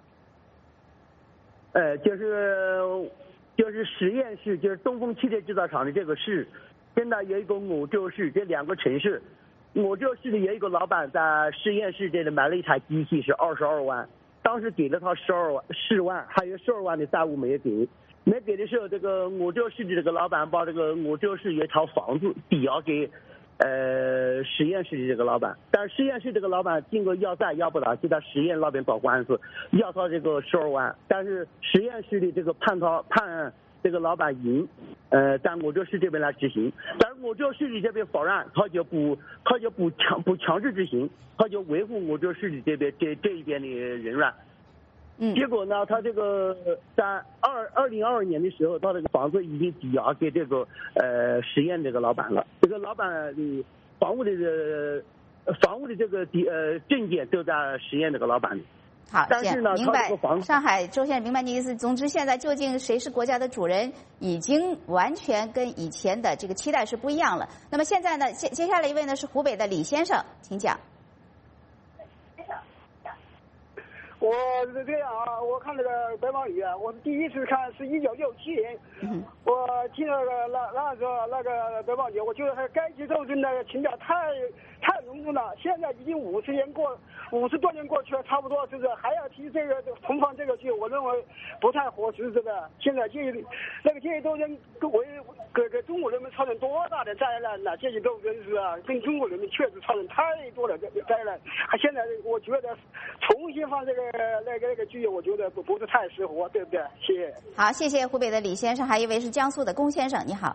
就是实验室，就是东风汽车制造厂的这个市，现在有一个梧州市，这两个城市。梧州市里有一个老板在实验室这里买了一台机器，是22万，当时给了他10万，还有12万的债务没给。没给的时候，这个梧州市的这个老板把这个梧州市有一套房子抵押给实验室的这个老板，但实验室这个老板经过要债要不到，就在实验那边打官司，要他这个12万，但是实验室的这个判这个老板赢，在梧州市这边来执行，但是梧州市的这边法院他就不强制执行，他就维护梧州市的这边这一边的人员。结果呢，他这个在2022年的时候，他这个房子已经抵押给这个实验这个老板了。这个老板的房屋的这个证件都在实验这个老板里。 好， 但是呢， 明白。上海周先生明白你的意思。总之，现在究竟谁是国家的主人，已经完全跟以前的这个期待是不一样了。那么现在呢，接下来一位呢是湖北的李先生，请讲。 我是这样啊，我看这个白毛女啊，我第一次看是1967年，我听那时候那个白毛女，我觉得该节斗争的情调太浓重了。现在已经50多年过去了，差不多就是还要提这个重放这个剧，我认为不太合适。这个现在那个阶级斗争给中国人民造成多大的灾难呐！阶级斗争是啊，跟中国人民确实造成太多的灾难。现在我觉得重新放这个那个剧，我觉得不是太适合，对不对？谢谢。 好，谢谢湖北的李先生，还有一位是江苏的龚先生，你好。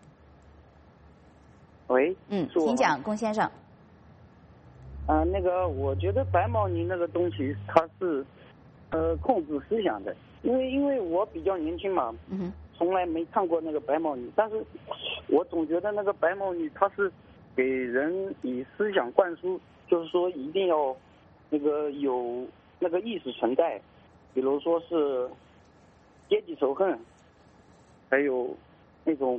喂， 请讲，龚先生。 那个，我觉得白毛女那个东西，它是控制思想的，因为我比较年轻嘛，从来没看过那个白毛女，但是我总觉得那个白毛女她是给人以思想灌输，就是说一定要那个有那个意识存在，比如说是阶级仇恨，还有那种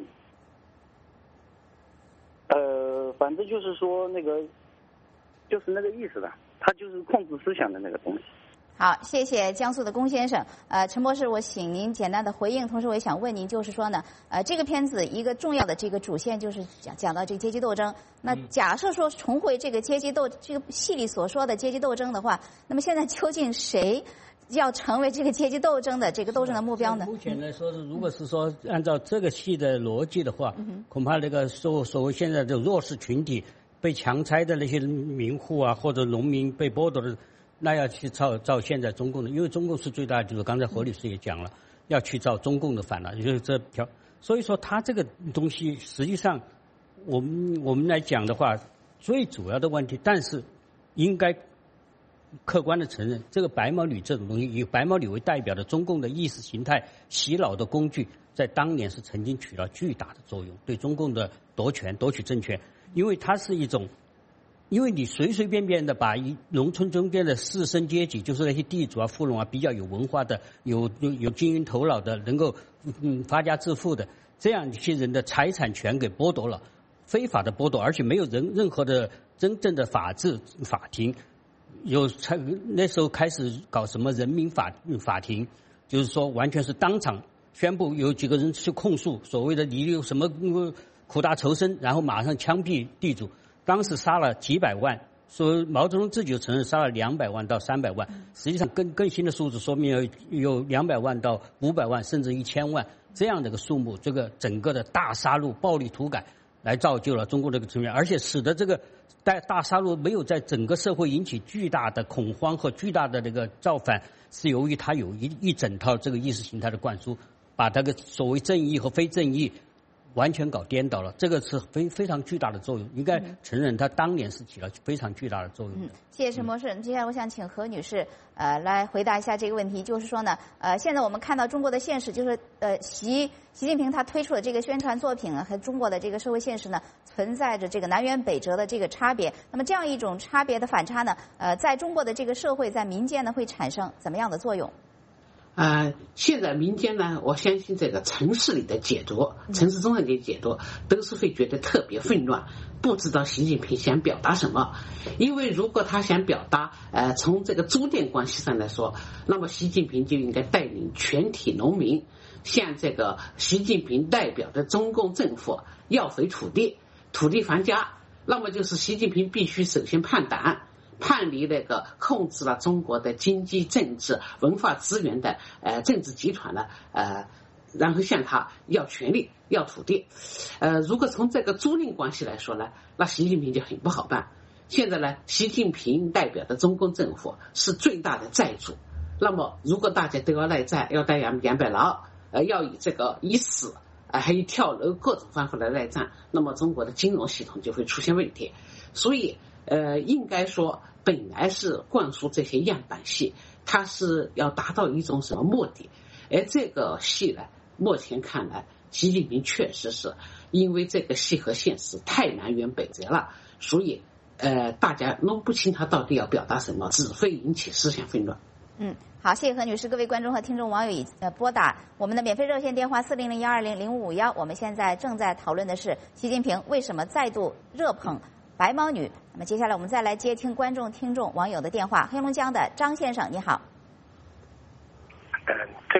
反正就是说那个就是那个意思的，它就是控制思想的那个东西。 好，谢谢江苏的龚先生。陈博士，我请您简单的回应，同时我也想问您，就是说呢，这个片子一个重要的这个主线就是讲到这个阶级斗争。那假设说重回这个这个戏里所说的阶级斗争的话，那么现在究竟谁要成为这个阶级斗争的这个斗争的目标呢？ 目前来说，如果是说按照这个戏的逻辑的话，恐怕那个所谓现在的弱势群体被强拆的那些民户啊，或者农民被剥夺的。那要去照现在中共的，因为中共是最大，就是刚才何律师也讲了，要去照中共的反了，也就是这条。所以说，他这个东西实际上，我们来讲的话，最主要的问题，但是应该客观的承认，这个白毛女这种东西，以白毛女为代表的中共的意识形态洗脑的工具，在当年是曾经起了巨大的作用，对中共的夺取政权，因为它是一种。因为你随随便便的把农村中间的士绅阶级，就是那些地主啊、富农啊，比较有文化的、有经营头脑的，能够发家致富的这样一些人的财产权给剥夺了，非法的剥夺，而且没有任何的真正的法治法庭，那时候开始搞什么人民法庭，就是说完全是当场宣布有几个人去控诉，所谓的你有什么苦大仇深，然后马上枪毙地主。当时杀了几百万，说毛泽东自己就承认杀了200万到300万，实际上更新的数字说明有200万到500万甚至1000万这样的一个数目，这个整个的大杀戮、暴力土改来造就了中国这个层面，而且使得这个大杀戮没有在整个社会引起巨大的恐慌和巨大的这个造反，是由于它有一整套这个意识形态的灌输，把这个所谓正义和非正义完全搞颠倒了，这个是非常巨大的作用，应该承认它当年是起了非常巨大的作用的。 谢谢陈博士。接下来我想请何女士来回答一下这个问题，就是说呢，现在我们看到中国的现实，就是习近平他推出的这个宣传作品和中国的这个社会现实呢，存在着这个南辕北辙的这个差别。那么这样一种差别的反差呢，在中国的这个社会，在民间呢会产生怎么样的作用？ 现在民间呢，我相信这个城市里的解读，城市中人的解读，都是会觉得特别混乱，不知道习近平想表达什么。因为如果他想表达，从这个租佃关系上来说，那么习近平就应该带领全体农民，向这个习近平代表的中共政府要回土地还家。那么就是习近平必须首先叛离那个控制了中国的经济、政治、文化资源的政治集团呢，然后向他要权利、要土地。如果从这个租赁关系来说呢，那习近平就很不好办。现在呢，习近平代表的中共政府是最大的债主。那么，如果大家都要赖债，要戴200牢，要以这个以死还有跳楼各种方法来赖账，那么中国的金融系统就会出现问题。所以应该说本来是灌输这些样板戏，它是要达到一种什么目的？而这个戏呢，目前看来，习近平确实是因为这个戏和现实太南辕北辙了，所以大家弄不清他到底要表达什么，只会引起思想混乱。 好，谢谢何女士。各位观众和听众网友已拨打我们的免费热线电话400-120-0551。我们现在正在讨论的是习近平为什么再度热捧白毛女。那么接下来我们再来接听观众、听众、网友的电话。黑龙江的张先生，你好。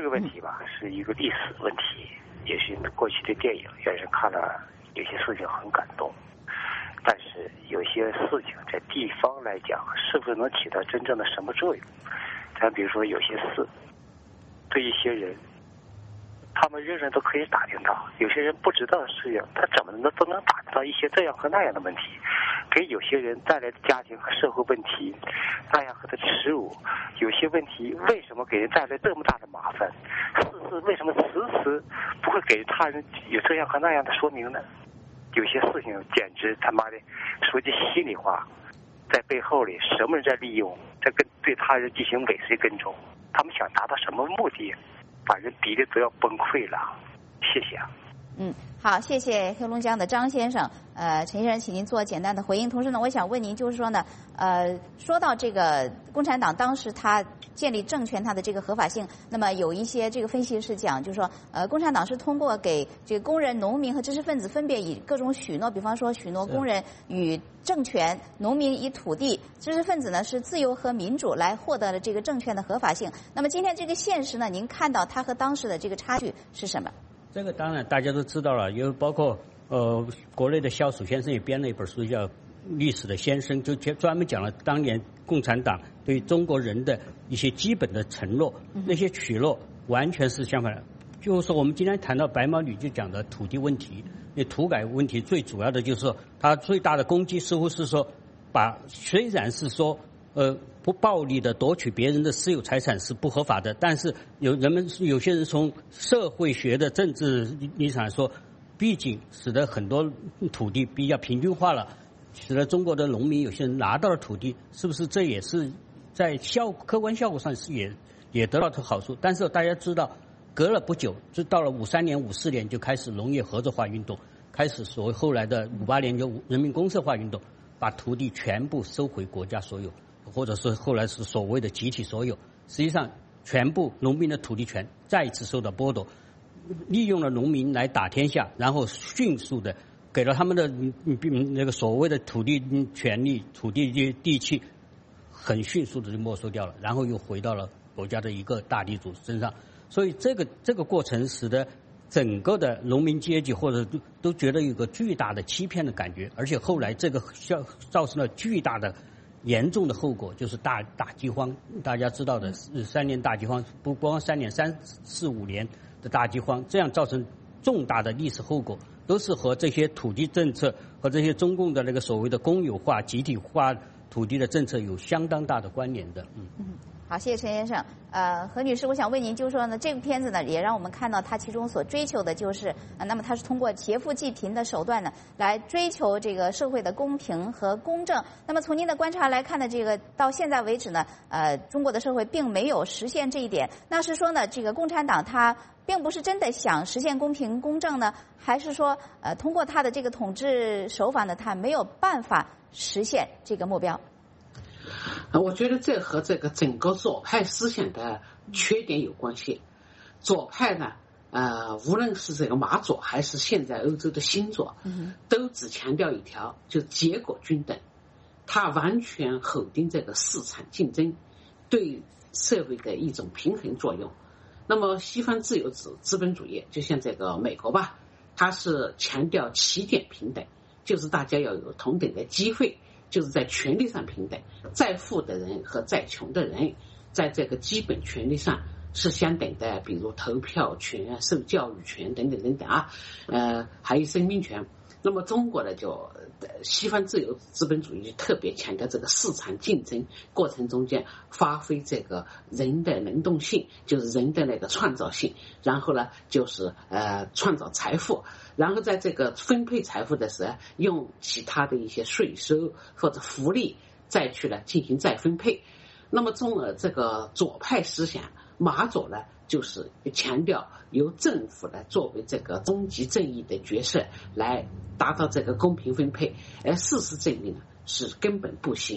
个问题吧，是一个历史问题，也是过去的电影让人看了有些事情很感动，但是有些事情在地方来讲，是不是能起到真正的什么作用？咱比如说有些事，对一些人，他们仍然都可以打听到，有些人不知道的事情，他怎么都能打听到一些这样和那样的问题，给有些人带来的家庭和社会问题，那样和他耻辱，有些问题为什么给人带来这么大的麻烦？事为什么迟迟不会给他人有这样和那样的说明呢？有些事情简直他妈的，说句心里话，在背后里什么人在利用，在对他人进行尾随跟踪，他们想达到什么目的？把人逼得都要崩溃了。谢谢啊。 好，谢谢黑龙江的张先生。陈先生，请您做简单的回应。同时呢，我想问您，就是说呢，说到这个共产党当时他建立政权它的这个合法性，那么有一些这个分析是讲，就是说，共产党是通过给这个工人、农民和知识分子分别以各种许诺，比方说许诺工人与政权，农民以土地，知识分子呢是自由和民主来获得了这个政权的合法性。那么今天这个现实呢，您看到它和当时的这个差距是什么？ 这个当然大家都知道了，因为包括国内的萧曙先生也编了一本书叫《历史的先声》，就专门讲了当年共产党对中国人的一些基本的承诺，那些许诺完全是相反的。就是说我们今天谈到白毛女就讲的土地问题，那土改问题最主要的就是说，它最大的攻击似乎是说，虽然是说不暴力的夺取别人的私有财产是不合法的，但是有些人从社会学的政治立场说，毕竟使得很多土地比较平均化了，使得中国的农民有些人拿到了土地，是不是这也是在客观效果上是也得到了好处？但是大家知道，隔了不久，就到了53年、54年就开始农业合作化运动，开始所谓后来的58年就人民公社化运动，把土地全部收回国家所有。或者是后来是所谓的集体所有，实际上全部农民的土地权再一次受到剥夺，利用了农民来打天下，然后迅速的给了他们的那个所谓的土地权利、土地地契，很迅速的就没收掉了，然后又回到了国家的一个大地主身上。所以这个过程使得整个的农民阶级或者都觉得有个巨大的欺骗的感觉，而且后来这个造成了巨大的严重的后果，就是大饥荒。大家知道的3年大饥荒，不光3年，3、4、5年的大饥荒，这样造成重大的历史后果，都是和这些土地政策和这些中共的那个所谓的公有化、集体化土地的政策有相当大的关联的。 好，谢谢陈先生。何女士，我想问您，就是说呢，这部片子呢，也让我们看到它其中所追求的就是，那么它是通过劫富济贫的手段呢，来追求这个社会的公平和公正。那么从您的观察来看呢，这个到现在为止呢，中国的社会并没有实现这一点。那是说呢，这个共产党它并不是真的想实现公平公正呢，还是说通过它的这个统治手法呢，它没有办法实现这个目标？ 我觉得这和这个整个左派思想的缺点有关系。左派呢，无论是这个马左还是现在欧洲的新左，都只强调一条，就是结果均等。他完全否定这个市场竞争对社会的一种平衡作用。那么西方自由资本主义，就像这个美国吧，它是强调起点平等，就是大家要有同等的机会。就是在权利上平等，再富的人和再穷的人在这个基本权利上是相等的，比如投票权、受教育权等等等等啊，还有生命权。那么中国的就西方自由资本主义特别强调这个市场竞争过程中间发挥这个人的能动性，就是人的那个创造性，然后呢就是创造财富，然后在这个分配财富的时候用其他的一些税收或者福利再去呢进行再分配。那么这个左派思想马左呢就是强调由政府来作为这个终极正义的角色来达到这个公平分配，而事实证明呢是根本不行。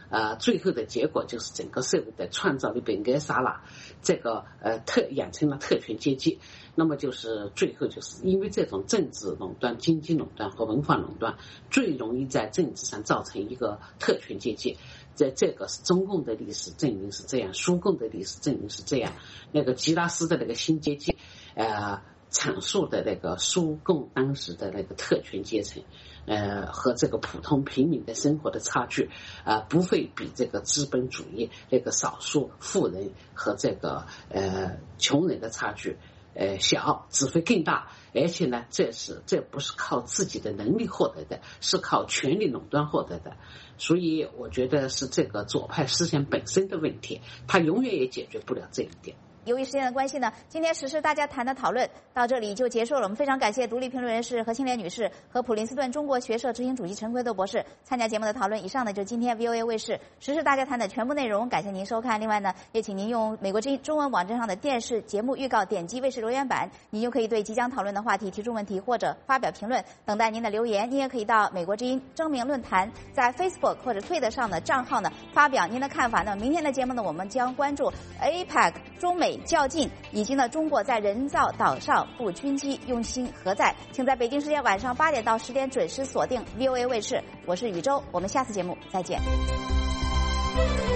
最后的结果就是整个社会的创造力被扼杀了，这个养成了特权阶级。那么就是最后就是因为这种政治垄断、经济垄断和文化垄断，最容易在政治上造成一个特权阶级。这个是中共的历史证明是这样，苏共的历史证明是这样，那个吉拉斯的那个新阶级，阐述的那个苏共当时的那个特权阶层，和这个普通平民的生活的差距，不会比这个资本主义那个少数富人和这个穷人的差距小，只会更大。而且呢，这不是靠自己的能力获得的，是靠权力垄断获得的。所以我觉得是这个左派思想本身的问题，它永远也解决不了这一点。 由于时间的关系呢，今天时事大家谈的讨论到这里就结束了。我们非常感谢独立评论人士何清莲女士和普林斯顿中国学社执行主席陈奎斗博士参加节目的讨论。以上呢就是今天 VOA 卫视时事大家谈的全部内容，感谢您收看。另外呢，也请您用美国之音中文网站上的电视节目预告点击卫视留言板，您就可以对即将讨论的话题提出问题或者发表评论，等待您的留言。您也可以到美国之音征名论坛在 Facebook 或者 Twitter 上的账号呢发表您的看法。那么明天的节目呢，我们将关注 APEC 中美较劲，以及呢中国在人造岛上布军机用心何在。请在北京时间晚上8点到10点准时锁定 VOA 卫视，我是宇宙，我们下次节目再见。